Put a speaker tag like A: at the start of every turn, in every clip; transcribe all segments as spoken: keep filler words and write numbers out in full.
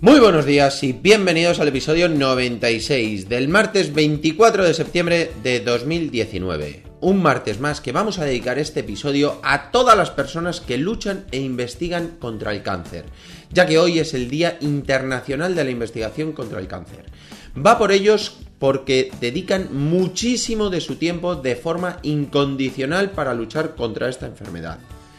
A: Muy buenos días y bienvenidos al episodio noventa y seis del martes veinticuatro de septiembre de dos mil diecinueve. Un martes más que vamos a dedicar este episodio a todas las personas que luchan e investigan contra el cáncer, ya que hoy es el Día Internacional de la Investigación contra el Cáncer. Va por ellos porque dedican muchísimo de su tiempo de forma incondicional para luchar contra esta enfermedad.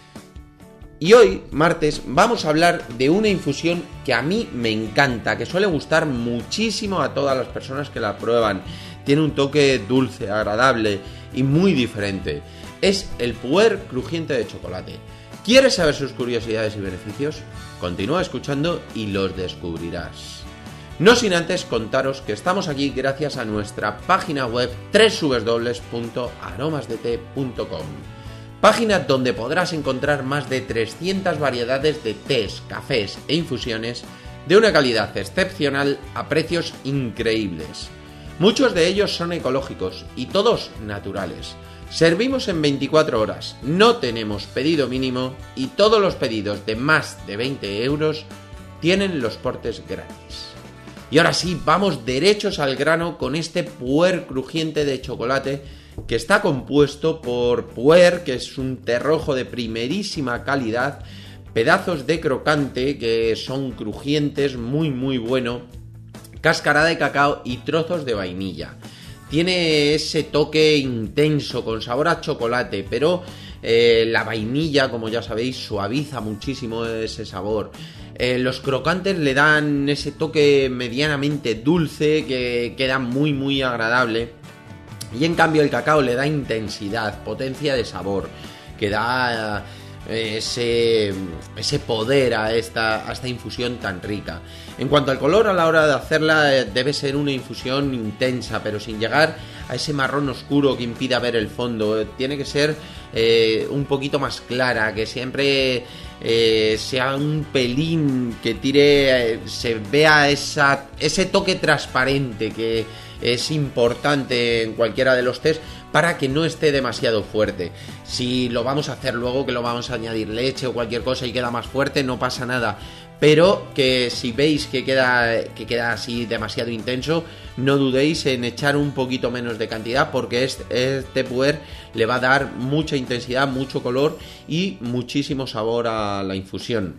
A: Y hoy, martes, vamos a hablar de una infusión que a mí me encanta, que suele gustar muchísimo a todas las personas que la prueban. Tiene un toque dulce, agradable y muy diferente. Es el puer crujiente de chocolate. ¿Quieres saber sus curiosidades y beneficios? Continúa escuchando y los descubrirás. No sin antes contaros que estamos aquí gracias a nuestra página web doble u doble u doble u punto aromas de té punto com. Página donde podrás encontrar más de trescientas variedades de tés, cafés e infusiones de una calidad excepcional a precios increíbles. Muchos de ellos son ecológicos y todos naturales. Servimos en veinticuatro horas, no tenemos pedido mínimo y todos los pedidos de más de veinte euros tienen los portes gratis. Y ahora sí, vamos derechos al grano con este puer crujiente de chocolate que está compuesto por puer, que es un terrojo de primerísima calidad, pedazos de crocante que son crujientes, muy muy bueno, cáscara de cacao y trozos de vainilla. Tiene ese toque intenso con sabor a chocolate, pero eh, la vainilla, como ya sabéis, suaviza muchísimo ese sabor. Eh, los crocantes le dan ese toque medianamente dulce que queda muy muy agradable. Y en cambio el cacao le da intensidad, potencia de sabor, que da eh, ese, ese poder a esta, a esta infusión tan rica. En cuanto al color, a la hora de hacerla eh, debe ser una infusión intensa, pero sin llegar a ese marrón oscuro que impida ver el fondo. Eh, tiene que ser eh, un poquito más clara, que siempre eh, sea un pelín, que tire, eh, se vea esa, ese toque transparente que es importante en cualquiera de los tés para que no esté demasiado fuerte. Si lo vamos a hacer luego, que lo vamos a añadir leche o cualquier cosa y queda más fuerte, no pasa nada. Pero que si veis que queda, que queda así demasiado intenso, no dudéis en echar un poquito menos de cantidad, porque este, este puer le va a dar mucha intensidad, mucho color y muchísimo sabor a la infusión.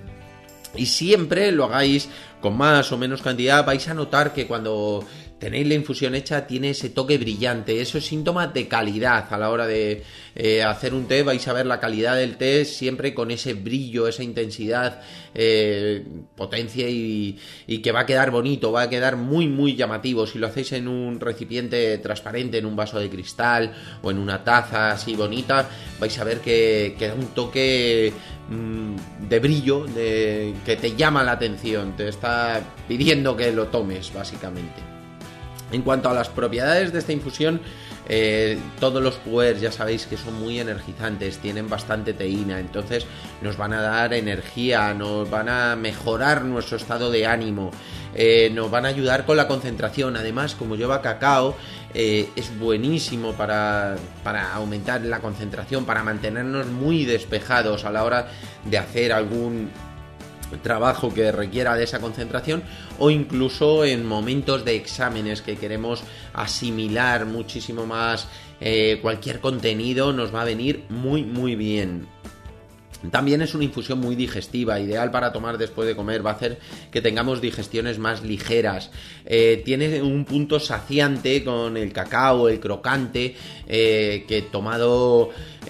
A: Y siempre lo hagáis con más o menos cantidad, vais a notar que cuando tenéis la infusión hecha tiene ese toque brillante. Eso es síntoma de calidad. A la hora de eh, hacer un té vais a ver la calidad del té siempre con ese brillo, esa intensidad, eh, potencia y, y que va a quedar bonito, va a quedar muy muy llamativo. Si lo hacéis en un recipiente transparente, en un vaso de cristal o en una taza así bonita, vais a ver que, que da un toque mmm, de brillo, de, que te llama la atención, te está pidiendo que lo tomes básicamente. En cuanto a las propiedades de esta infusión, eh, todos los puers ya sabéis que son muy energizantes, tienen bastante teína, entonces nos van a dar energía, nos van a mejorar nuestro estado de ánimo, eh, nos van a ayudar con la concentración. Además, como lleva cacao, eh, es buenísimo para, para aumentar la concentración, para mantenernos muy despejados a la hora de hacer algún trabajo que requiera de esa concentración, o incluso en momentos de exámenes que queremos asimilar muchísimo más eh, cualquier contenido, nos va a venir muy muy bien. También es una infusión muy digestiva, ideal para tomar después de comer, va a hacer que tengamos digestiones más ligeras. Eh, tiene un punto saciante con el cacao, el crocante, eh, que tomado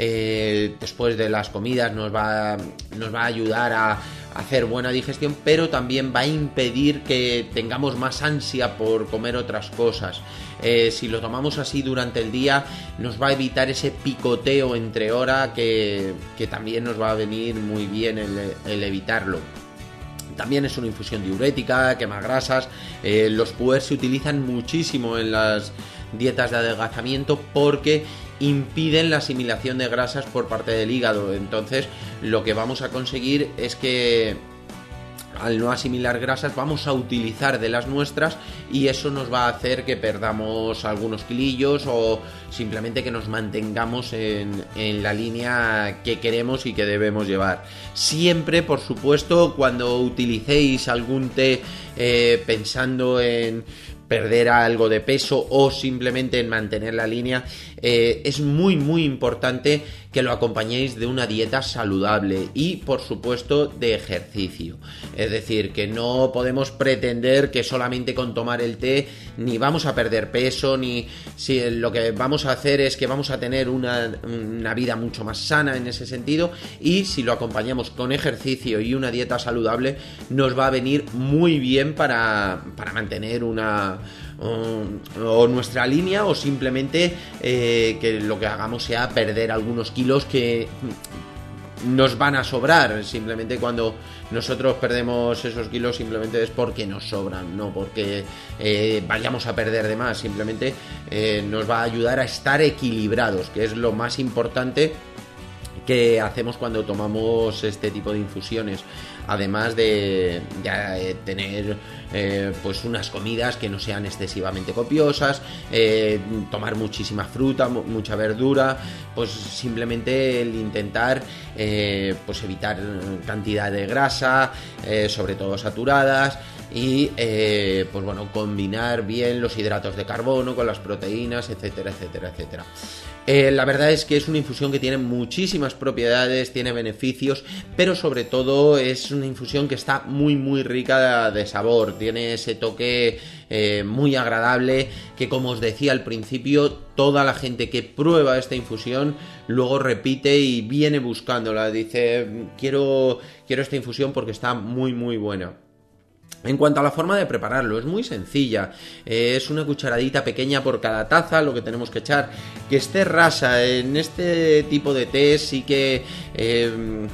A: eh, después de las comidas nos va, nos va a ayudar a hacer buena digestión, pero también va a impedir que tengamos más ansia por comer otras cosas. Eh, si lo tomamos así durante el día, nos va a evitar ese picoteo entre hora que, que también nos va a venir muy bien el, el evitarlo. También es una infusión diurética, quema grasas. Eh, los puers se utilizan muchísimo en las dietas de adelgazamiento porque impiden la asimilación de grasas por parte del hígado. Entonces, lo que vamos a conseguir es que al no asimilar grasas vamos a utilizar de las nuestras y eso nos va a hacer que perdamos algunos kilillos o simplemente que nos mantengamos en, en la línea que queremos y que debemos llevar. Siempre, por supuesto, cuando utilicéis algún té eh, pensando en perder algo de peso o simplemente en mantener la línea, eh, es muy muy importante que lo acompañéis de una dieta saludable y por supuesto de ejercicio. Es decir, que no podemos pretender que solamente con tomar el té ni vamos a perder peso, ni si lo que vamos a hacer es que vamos a tener una, una vida mucho más sana en ese sentido, y si lo acompañamos con ejercicio y una dieta saludable nos va a venir muy bien para, para mantener una O, o nuestra línea, o simplemente eh, que lo que hagamos sea perder algunos kilos que nos van a sobrar. Simplemente cuando nosotros perdemos esos kilos simplemente es porque nos sobran, no porque eh, vayamos a perder de más. Simplemente eh, nos va a ayudar a estar equilibrados, que es lo más importante que hacemos cuando tomamos este tipo de infusiones, además de, de tener eh, pues unas comidas que no sean excesivamente copiosas, eh, tomar muchísima fruta, mucha verdura, pues simplemente el intentar eh, pues evitar cantidad de grasa, eh, sobre todo saturadas, y eh, pues bueno, combinar bien los hidratos de carbono con las proteínas, etcétera, etcétera, etcétera. Eh, la verdad es que es una infusión que tiene muchísimas propiedades, tiene beneficios, pero sobre todo es una infusión que está muy muy rica de, de sabor, tiene ese toque eh, muy agradable que, como os decía al principio, toda la gente que prueba esta infusión luego repite y viene buscándola, dice quiero, quiero esta infusión porque está muy muy buena. En cuanto a la forma de prepararlo, es muy sencilla, eh, es una cucharadita pequeña por cada taza lo que tenemos que echar, que esté rasa. En este tipo de té sí que eh,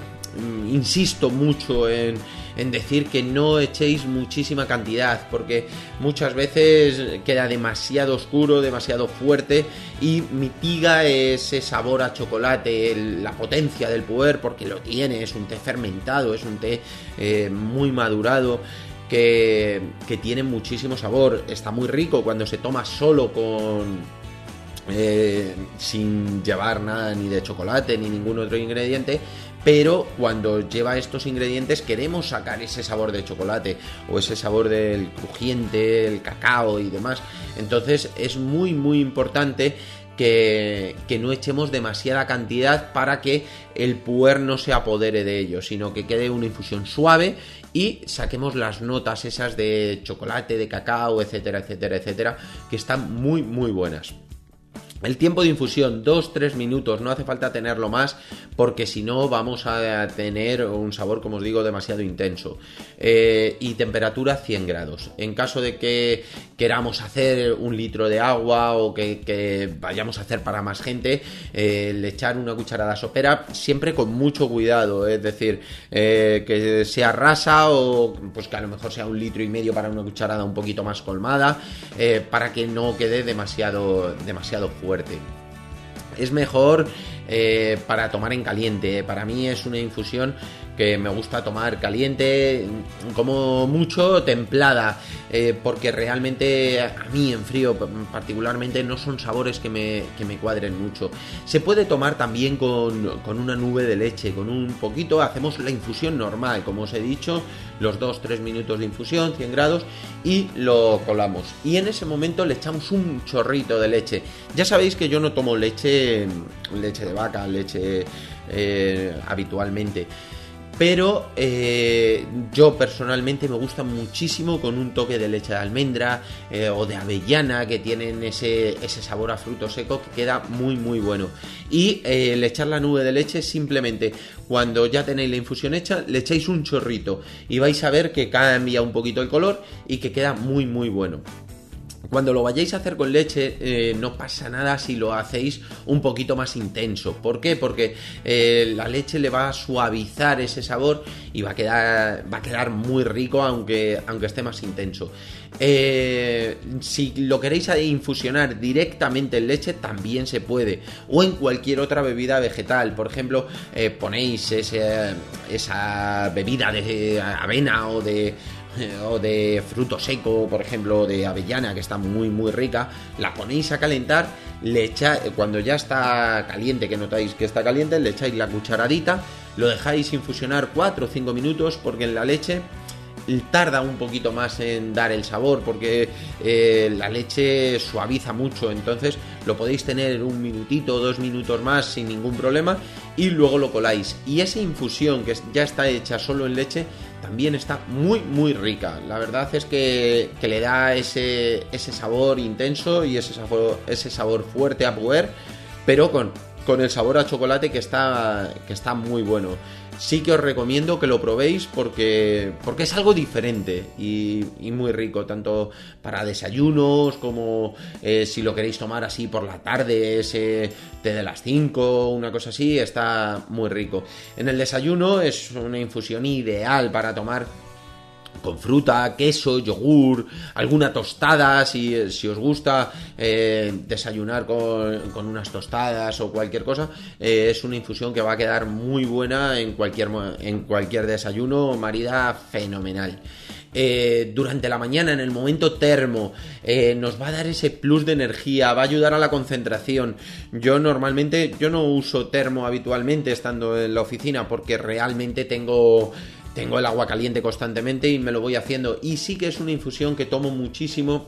A: insisto mucho en, en decir que no echéis muchísima cantidad, porque muchas veces queda demasiado oscuro, demasiado fuerte y mitiga ese sabor a chocolate, el, la potencia del puer, porque lo tiene, es un té fermentado, es un té eh, muy madurado, Que, que tiene muchísimo sabor. Está muy rico cuando se toma solo con eh, sin llevar nada ni de chocolate ni ningún otro ingrediente, pero cuando lleva estos ingredientes queremos sacar ese sabor de chocolate o ese sabor del crujiente, el cacao y demás. Entonces es muy muy importante Que, que no echemos demasiada cantidad para que el puer no se apodere de ello, sino que quede una infusión suave y saquemos las notas esas de chocolate, de cacao, etcétera, etcétera, etcétera, que están muy muy buenas. El tiempo de infusión, dos tres minutos, no hace falta tenerlo más, porque si no vamos a tener un sabor, como os digo, demasiado intenso. Eh, y temperatura cien grados. En caso de que queramos hacer un litro de agua o que, que vayamos a hacer para más gente, eh, le echar una cucharada sopera, siempre con mucho cuidado, es decir, eh, que sea rasa o pues que a lo mejor sea un litro y medio para una cucharada un poquito más colmada, eh, para que no quede demasiado, demasiado fuerte. Es mejor eh, para tomar en caliente. Para mí es una infusión que me gusta tomar caliente, como mucho templada, eh, porque realmente a mí en frío particularmente no son sabores que me, que me cuadren mucho. Se puede tomar también con, con una nube de leche, con un poquito, hacemos la infusión normal, como os he dicho, los dos tres minutos de infusión, cien grados, y lo colamos. Y en ese momento le echamos un chorrito de leche. Ya sabéis que yo no tomo leche, leche de vaca, leche eh, habitualmente. Pero eh, yo personalmente me gusta muchísimo con un toque de leche de almendra eh, o de avellana, que tienen ese, ese sabor a fruto seco que queda muy muy bueno. Y eh, el echar la nube de leche, simplemente cuando ya tenéis la infusión hecha, le echáis un chorrito y vais a ver que cambia un poquito el color y que queda muy muy bueno. Cuando lo vayáis a hacer con leche, eh, no pasa nada si lo hacéis un poquito más intenso. ¿Por qué? Porque eh, la leche le va a suavizar ese sabor y va a quedar, va a quedar muy rico aunque, aunque esté más intenso. Eh, si lo queréis infusionar directamente en leche, también se puede. O en cualquier otra bebida vegetal. Por ejemplo, eh, ponéis ese, esa bebida de avena o de... o de fruto seco, por ejemplo, de avellana, que está muy muy rica, la ponéis a calentar, le echáis, cuando ya está caliente, que notáis que está caliente, le echáis la cucharadita, lo dejáis infusionar cuatro o cinco minutos, porque en la leche tarda un poquito más en dar el sabor, porque eh, la leche suaviza mucho, entonces lo podéis tener un minutito o dos minutos más sin ningún problema y luego lo coláis. Y esa infusión que ya está hecha solo en leche también está muy muy rica. La verdad es que, que le da ese, ese sabor intenso y ese sabor, ese sabor fuerte a puer, pero con, con el sabor a chocolate que está, que está muy bueno. Sí que os recomiendo que lo probéis porque, porque es algo diferente y, y muy rico, tanto para desayunos como eh, si lo queréis tomar así por la tarde, ese té de las cinco, una cosa así, está muy rico. En el desayuno es una infusión ideal para tomar con fruta, queso, yogur, alguna tostada, si, si os gusta eh, desayunar con, con unas tostadas o cualquier cosa, eh, es una infusión que va a quedar muy buena en cualquier, en cualquier desayuno, marida fenomenal. Eh, durante la mañana, en el momento termo, eh, nos va a dar ese plus de energía, va a ayudar a la concentración. Yo normalmente, yo no uso termo habitualmente estando en la oficina porque realmente tengo... Tengo el agua caliente constantemente y me lo voy haciendo. Y sí que es una infusión que tomo muchísimo.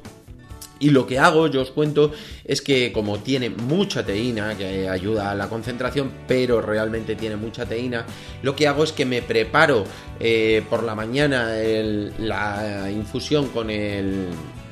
A: Y lo que hago, yo os cuento, es que como tiene mucha teína, que ayuda a la concentración, pero realmente tiene mucha teína, lo que hago es que me preparo eh, por la mañana el, la infusión con el...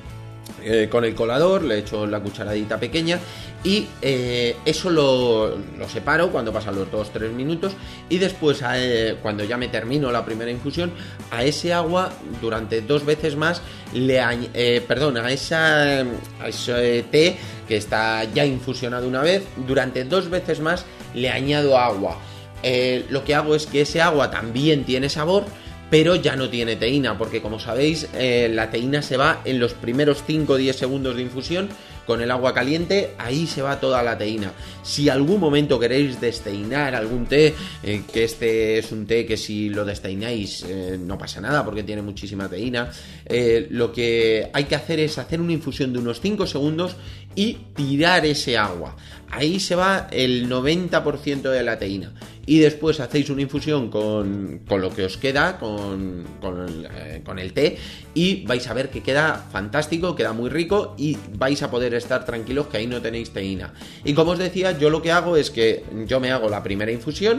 A: Eh, con el colador, le echo la cucharadita pequeña y eh, eso lo, lo separo cuando pasan los dos tres minutos y después eh, cuando ya me termino la primera infusión, a ese agua durante dos veces más le añ- eh, perdón, a, esa, a ese té que está ya infusionado una vez, durante dos veces más le añado agua. Eh, lo que hago es que ese agua también tiene sabor, pero ya no tiene teína, porque como sabéis, eh, la teína se va en los primeros cinco o diez segundos de infusión. Con el agua caliente, ahí se va toda la teína. Si algún momento queréis desteinar algún té, eh, que este es un té que si lo desteináis eh, no pasa nada porque tiene muchísima teína, eh, lo que hay que hacer es hacer una infusión de unos cinco segundos y tirar ese agua. Ahí se va el noventa por ciento de la teína. Y después hacéis una infusión con, con lo que os queda, con, con, el, eh, con el té, y vais a ver que queda fantástico, queda muy rico y vais a poder estar tranquilos que ahí no tenéis teína. Y como os decía, yo lo que hago es que yo me hago la primera infusión,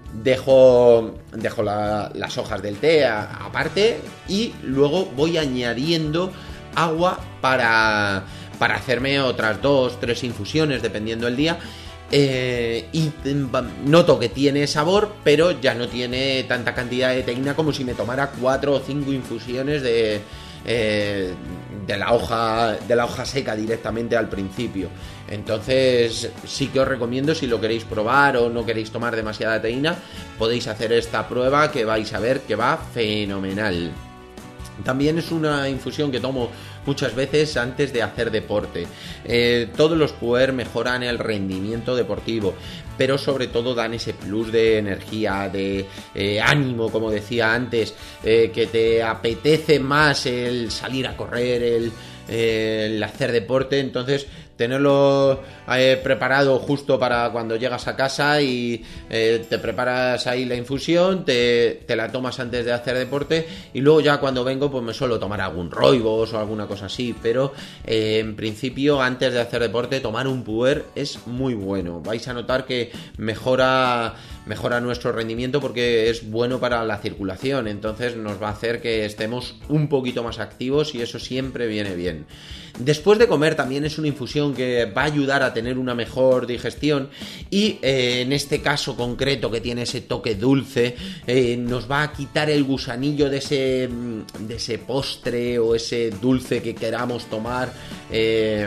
A: dejo, dejo la, las hojas del té a, aparte y luego voy añadiendo agua para, para hacerme otras dos, tres infusiones dependiendo del día. Eh, y noto que tiene sabor, pero ya no tiene tanta cantidad de teína como si me tomara cuatro o cinco infusiones de, eh, de la hoja de la hoja seca directamente al principio. Entonces sí que os recomiendo, si lo queréis probar o no queréis tomar demasiada teína, podéis hacer esta prueba que vais a ver que va fenomenal. También es una infusión que tomo muchas veces antes de hacer deporte. Eh, todos los puer mejoran el rendimiento deportivo, pero sobre todo dan ese plus de energía, de eh, ánimo, como decía antes, eh, que te apetece más el salir a correr, el, eh, el hacer deporte. Entonces tenerlo eh, preparado justo para cuando llegas a casa y eh, te preparas ahí la infusión, te, te la tomas antes de hacer deporte y luego ya cuando vengo pues me suelo tomar algún roibos o alguna cosa así, pero eh, en principio antes de hacer deporte tomar un puer es muy bueno. Vais a notar que mejora mejora nuestro rendimiento porque es bueno para la circulación, entonces nos va a hacer que estemos un poquito más activos y eso siempre viene bien. Después de comer también es una infusión que va a ayudar a tener una mejor digestión y eh, en este caso concreto que tiene ese toque dulce, eh, nos va a quitar el gusanillo de ese, de ese postre o ese dulce que queramos tomar eh,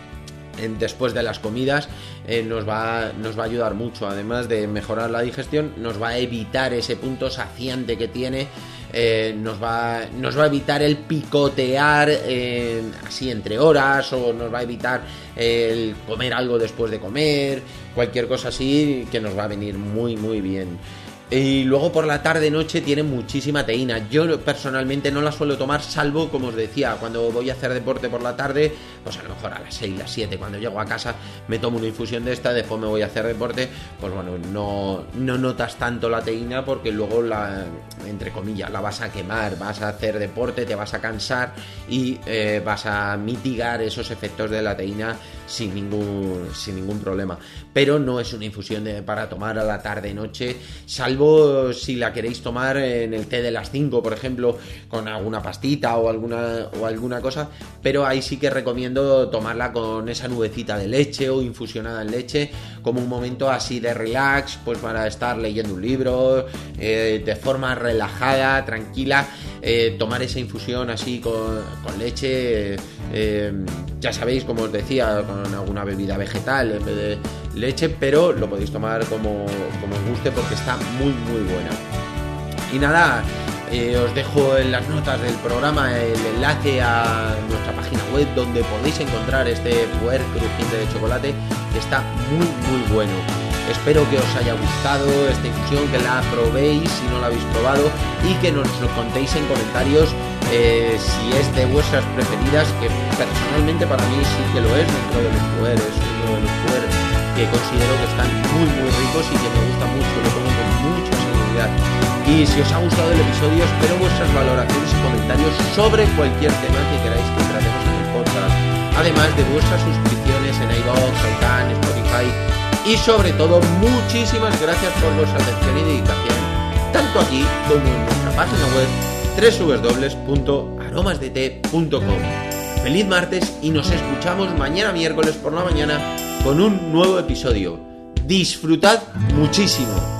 A: después de las comidas. Eh, nos va, nos va a ayudar mucho, además de mejorar la digestión, nos va a evitar ese punto saciante que tiene, eh, nos, va, nos va a evitar el picotear eh, así entre horas, o nos va a evitar el comer algo después de comer, cualquier cosa así que nos va a venir muy muy bien. Y luego por la tarde-noche tiene muchísima teína. Yo personalmente no la suelo tomar, salvo, como os decía, cuando voy a hacer deporte por la tarde, pues a lo mejor a las seis, las siete, cuando llego a casa me tomo una infusión de esta, después me voy a hacer deporte, pues bueno, no, no notas tanto la teína porque luego la, entre comillas, la vas a quemar, vas a hacer deporte, te vas a cansar y eh, vas a mitigar esos efectos de la teína sin ningún, sin ningún problema. Pero no es una infusión de, para tomar a la tarde-noche, salvo si la queréis tomar en el té de las cinco, por ejemplo, con alguna pastita o alguna, o alguna cosa, pero ahí sí que recomiendo tomarla con esa nubecita de leche o infusionada en leche, como un momento así de relax, pues para estar leyendo un libro, eh, de forma relajada, tranquila, eh, tomar esa infusión así con, con leche, eh, ya sabéis, como os decía, con alguna bebida vegetal en vez de leche, pero lo podéis tomar como, como os guste porque está muy muy buena. Y nada, eh, os dejo en las notas del programa el enlace a nuestra página web donde podéis encontrar este puer crujiente de chocolate que está muy muy bueno. Espero que os haya gustado esta infusión, que la probéis si no la habéis probado y que nos lo contéis en comentarios eh, si es de vuestras preferidas, que personalmente para mí sí que lo es dentro de los puer, es uno de los puer que considero que están muy muy ricos y que me gusta mucho, lo tomo con mucha seguridad. Y si os ha gustado el episodio, espero vuestras valoraciones y comentarios sobre cualquier tema que queráis que tratemos en el podcast, además de vuestras suscripciones en iVoox, iTunes, Spotify. Y sobre todo, muchísimas gracias por vuestra atención y dedicación, tanto aquí como en nuestra página web doble u doble u doble u punto aromas de té punto com. Feliz martes y nos escuchamos mañana miércoles por la mañana con un nuevo episodio. Disfrutad muchísimo.